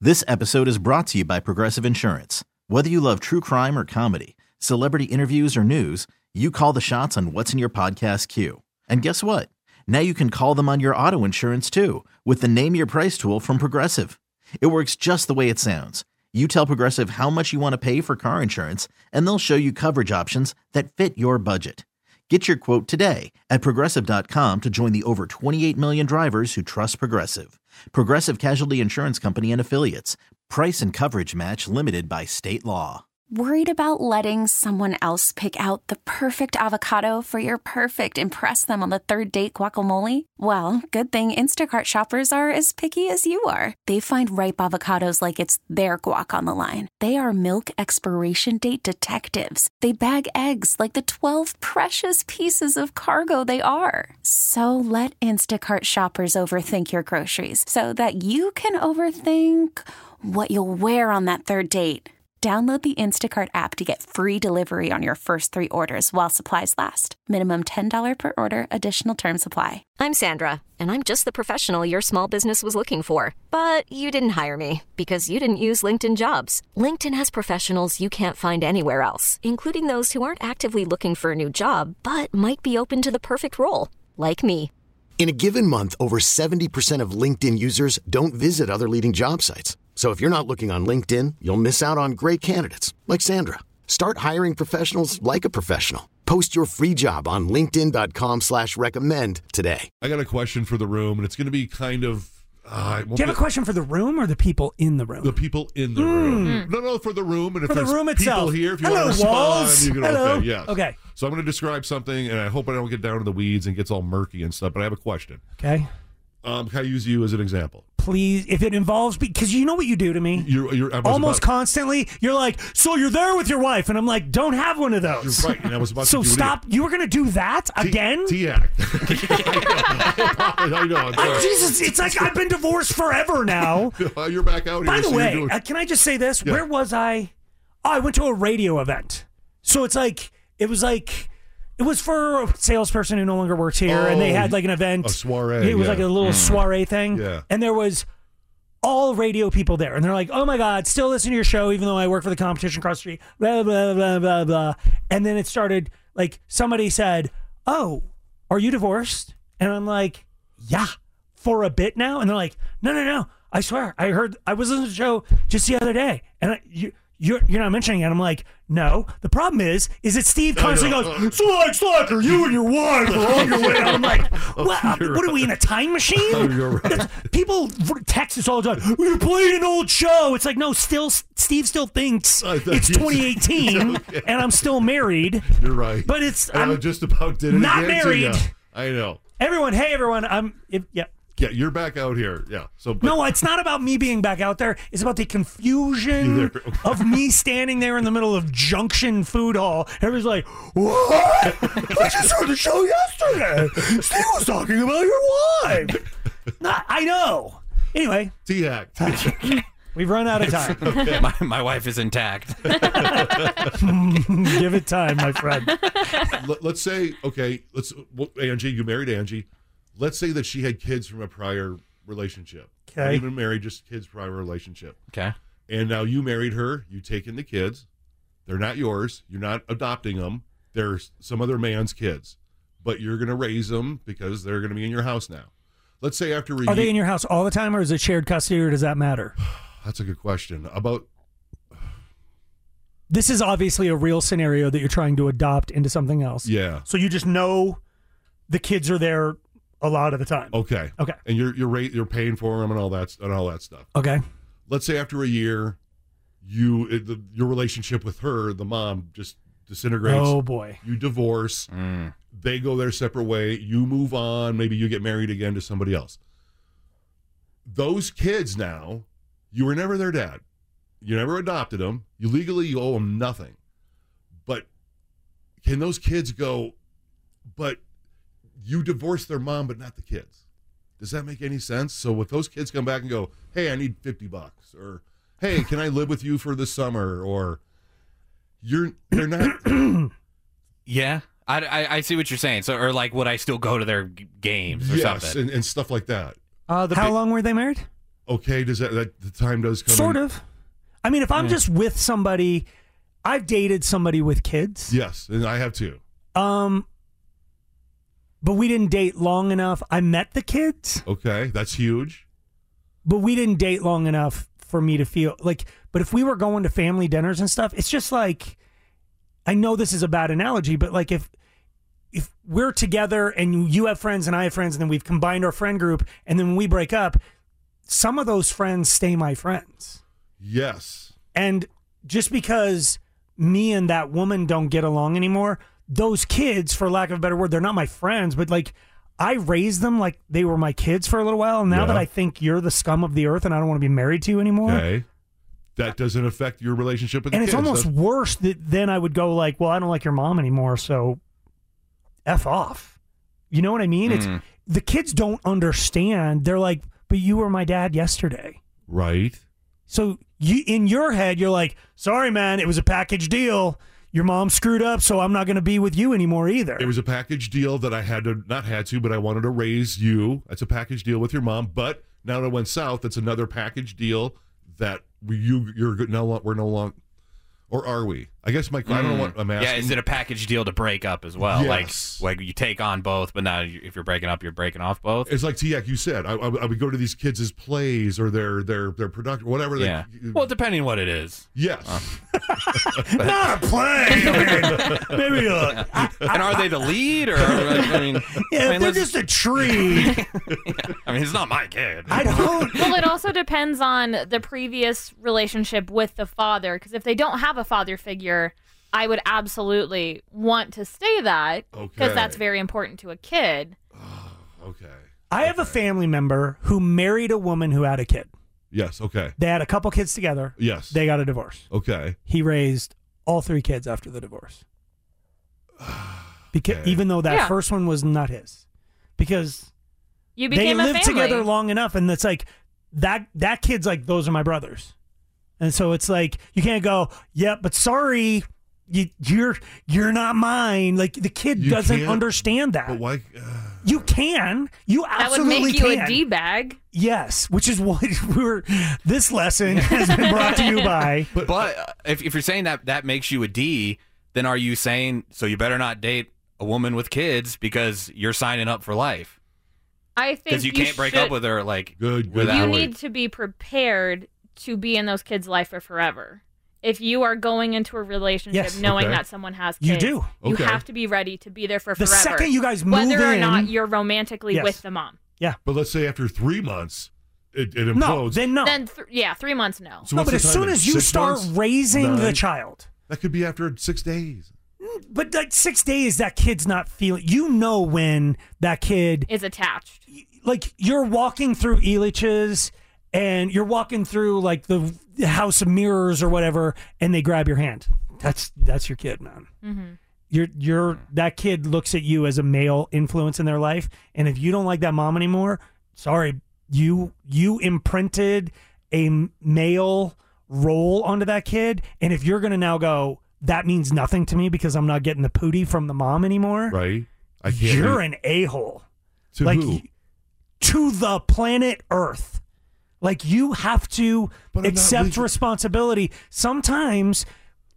This episode is brought to you by Progressive Insurance. Whether you love true crime or comedy, celebrity interviews or news, you call the shots on what's in your podcast queue. And guess what? Now you can call them on your auto insurance too with the Name Your Price tool from Progressive. It works just the way it sounds. You tell Progressive how much you want to pay for car insurance, and they'll show you coverage options that fit your budget. Get your quote today at Progressive.com to join the over 28 million drivers who trust Progressive. Progressive Casualty Insurance Company and Affiliates. Price and coverage match limited by state law. Worried about letting someone else pick out the perfect avocado for your perfect impress them on the third date guacamole? Well, good thing Instacart shoppers are as picky as you are. They find ripe avocados like it's their guac on the line. They are milk expiration date detectives. They bag eggs like the 12 precious pieces of cargo they are. So let Instacart shoppers overthink your groceries so that you can overthink what you'll wear on that third date. Download the Instacart app to get free delivery on your first 3 orders while supplies last. Minimum $10 per order. Additional terms apply. I'm Sandra, and I'm just the professional your small business was looking for. But you didn't hire me because you didn't use LinkedIn Jobs. LinkedIn has professionals you can't find anywhere else, including those who aren't actively looking for a new job, but might be open to the perfect role, like me. In a given month, over 70% of LinkedIn users don't visit other leading job sites. So if you're not looking on LinkedIn, you'll miss out on great candidates like Sandra. Start hiring professionals like a professional. Post your free job on linkedin.com/recommend today. I got a question for the room, and it's going to be kind of... Do you have a question for the room or the people in the room? The people in the room. No, for the room. And for if the room people itself. Here, if you Hello, want to walls. respond, you can. Hello. Okay, yes. Okay. So I'm going to describe something, and I hope I don't get down to the weeds and gets all murky and stuff, but I have a question. Okay. Can I use you as an example? Please, if it involves, because you know what you do to me. Almost constantly. You're like, so you're there with your wife, and I'm like, don't have one of those. You're right, and I was about so to do stop. You were going to do that again? T-act. I know. I'm sorry. Jesus, it's like I've been divorced forever now. You're back out here. By the so way, can I just say this? Yeah. Where was I? Oh, I went to a radio event. So it was for a salesperson who no longer works here, and they had like an event. A soiree. It was like a little soiree thing. Yeah. And there was all radio people there. And they're like, oh my God, still listen to your show, even though I work for the competition across the street, blah, blah, blah, blah, blah. And then it started, like, somebody said, oh, are you divorced? And I'm like, yeah, for a bit now. And they're like, no, I swear, I was listening to the show just the other day. And you're not mentioning it. I'm like, no. The problem is that Steve constantly goes, Slacker, you and your wife are on your way. I'm like, what are we in a time machine? Oh, you're right. People text us all the time. We're playing an old show. It's like, no, Steve still thinks it's 2018 okay. and I'm still married. You're right. But I just about did it not again, married. So yeah, I know. Hey everyone. Yeah, you're back out here. Yeah. So no, it's not about me being back out there. It's about the confusion of me standing there in the middle of Junction Food Hall. Everybody's like, what? I just heard the show yesterday. Steve was talking about your wife. I know. Anyway. T-act. We've run out of time. Okay. My wife is intact. Give it time, my friend. Let's say, Angie, you married Angie. Let's say that she had kids from a prior relationship. Okay. Not even married, just kids prior relationship. Okay. And now you married her. You take in the kids. They're not yours. You're not adopting them. They're some other man's kids. But you're going to raise them because they're going to be in your house now. Let's say after Are they in your house all the time, or is it shared custody, or does that matter? That's a good question. This is obviously a real scenario that you're trying to adopt into something else. Yeah. So you just know the kids are there a lot of the time. Okay. And you're paying for them and all that stuff. Okay. Let's say after a year, your relationship with her, the mom, just disintegrates. Oh boy. You divorce. They go their separate way. You move on. Maybe you get married again to somebody else. Those kids now, you were never their dad. You never adopted them. You owe them nothing. But can those kids go, but you divorced their mom, but not the kids? Does that make any sense? So if those kids come back and go, hey, I need $50, or hey, can I live with you for the summer? Or they're not. Yeah. I see what you're saying. So, or like, would I still go to their games or something? And stuff like that. How long were they married? okay? Does that the time does come? Sort of. I mean, if I'm just with somebody, I've dated somebody with kids. Yes, and I have too. But we didn't date long enough. I met the kids. Okay, that's huge. But we didn't date long enough for me to feel like. But if we were going to family dinners and stuff, it's just like, I know this is a bad analogy, but like if we're together and you have friends and I have friends and then we've combined our friend group and then when we break up, some of those friends stay my friends. Yes. And just because me and that woman don't get along anymore, those kids, for lack of a better word, they're not my friends, but like I raised them like they were my kids for a little while. And now that I think you're the scum of the earth and I don't want to be married to you anymore. Okay. That doesn't affect your relationship with the and kids. And it's almost worse that then I would go like, well, I don't like your mom anymore, so F off. You know what I mean? It's the kids don't understand. They're like, but you were my dad yesterday. Right. So you in your head, you're like, sorry, man, it was a package deal. Your mom screwed up, so I'm not going to be with you anymore either. It was a package deal that I but I wanted to raise you. That's a package deal with your mom. But now that it went south, that's another package deal that we're no longer, or are we? I guess I don't know what I'm asking. Yeah, is it a package deal to break up as well? Yes. Like you take on both, but now if you're breaking up, you're breaking off both? It's like Tiak, you said. I would go to these kids' plays or their production, whatever. Yeah. Well, depending on what it is. Yes. Not a play. Maybe and are they the lead, or I mean, they're just a tree. I mean, it's not my kid. I don't. Well, it also depends on the previous relationship with the father, because if they don't have a father figure, I would absolutely want to stay that because that's very important to a kid. Okay. I have a family member who married a woman who had a kid. Yes, okay. They had a couple kids together. Yes. They got a divorce. Okay. He raised all 3 kids after the divorce. Because even though that first one was not his. Because you became they a lived family together long enough, and it's like that kid's like, those are my brothers. And so it's like you can't go, yeah, but sorry, you're not mine. Like the kid doesn't understand that. But why? You can. You absolutely that would make you can. a D-bag. Yes, which is what this lesson has been brought to you by. But if you're saying that makes you a D, then are you saying so you better not date a woman with kids because you're signing up for life? I think because you can't break up with her like without. You need to be prepared to be in those kids' life for forever. If you are going into a relationship knowing that someone has kids, you do. You have to be ready to be there for forever. The second you guys move whether or in, not you're romantically with the mom. Yeah. But let's say after 3 months, it implodes. No, then no. Then 3 months, no. So no, but as soon as you start raising the child. That could be after 6 days. But like 6 days, that kid's not feeling. You know when that kid is attached. Like you're walking through Elitch's and you're walking through like the House of Mirrors or whatever, and they grab your hand. That's your kid, man. Mm-hmm. That kid looks at you as a male influence in their life, and if you don't like that mom anymore, sorry, you imprinted a male role onto that kid, and if you're gonna now go, that means nothing to me because I'm not getting the pootie from the mom anymore. Right. You're an a-hole. To who? To the planet Earth. Like you have to accept responsibility. Sometimes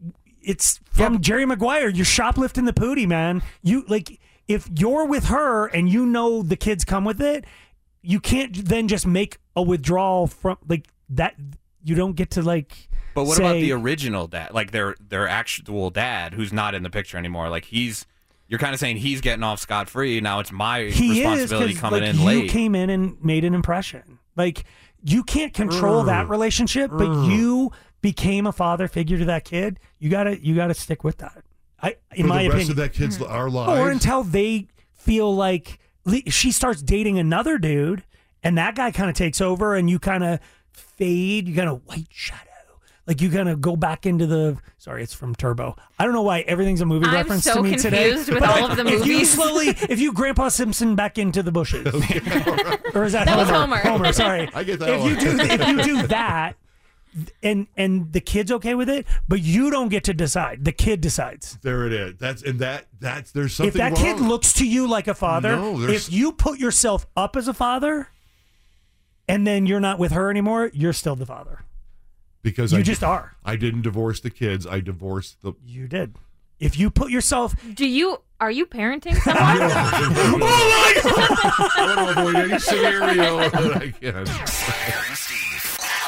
it's from Jerry Maguire. You're shoplifting the pootie, man. You like if you're with her and you know the kids come with it, you can't then just make a withdrawal from like that. You don't get to like. But what about the original dad? Like their actual dad, who's not in the picture anymore. Like you're kind of saying he's getting off scot-free. Now it's my responsibility coming in late. You came in and made an impression. Like you can't control that relationship, but you became a father figure to that kid. You gotta stick with that. In my opinion, the rest of that kid's our lives, or until they feel like she starts dating another dude, and that guy kind of takes over, and you kind of fade. You kind of white shadow. Like you kind of go back into the. Sorry, it's from Turbo. I don't know why everything's a movie reference to me today. I'm so confused with all of the movies. If you Grandpa Simpson back into the bushes, or is that Homer? Was Homer? Homer, sorry. I get that. If you do that, and the kid's okay with it, but you don't get to decide. The kid decides. There it is. That's there's something. If that kid looks to you like a father, if you put yourself up as a father, and then you're not with her anymore, you're still the father. Because you just are. I didn't divorce the kids. I divorced the... You did. If you put yourself... Are you parenting someone? Oh my God! I want to avoid any scenario that I can. Slacker and Steve.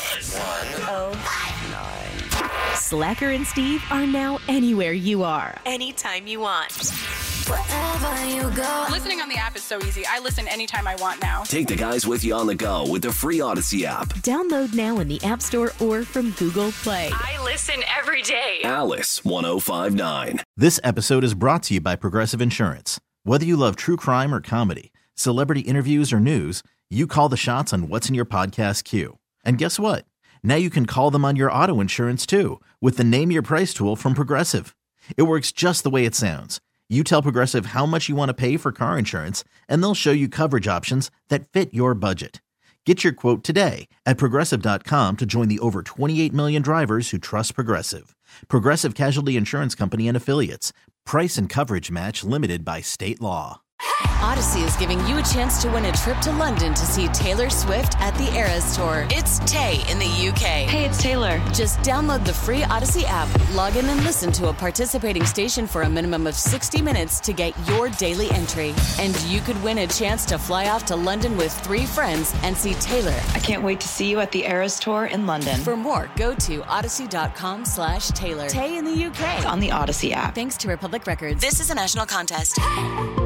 1059. Slacker and Steve are now anywhere you are, anytime you want. Wherever you go. Listening on the app is so easy. I listen anytime I want now. Take the guys with you on the go with the free Odyssey app. Download now in the App Store or from Google Play. I listen every day. Alice 1059. This episode is brought to you by Progressive Insurance. Whether you love true crime or comedy, celebrity interviews or news, you call the shots on what's in your podcast queue. And guess what? Now you can call them on your auto insurance too with the Name Your Price tool from Progressive. It works just the way it sounds. You tell Progressive how much you want to pay for car insurance, and they'll show you coverage options that fit your budget. Get your quote today at Progressive.com to join the over 28 million drivers who trust Progressive. Progressive Casualty Insurance Company and Affiliates. Price and coverage match limited by state law. Odyssey is giving you a chance to win a trip to London to see Taylor Swift at the Eras Tour. It's Tay in the UK. Hey, it's Taylor. Just download the free Odyssey app, log in and listen to a participating station for a minimum of 60 minutes to get your daily entry. And you could win a chance to fly off to London with 3 friends and see Taylor. I can't wait to see you at the Eras Tour in London. For more, go to odyssey.com/Taylor. Tay in the UK. It's on the Odyssey app. Thanks to Republic Records. This is a national contest.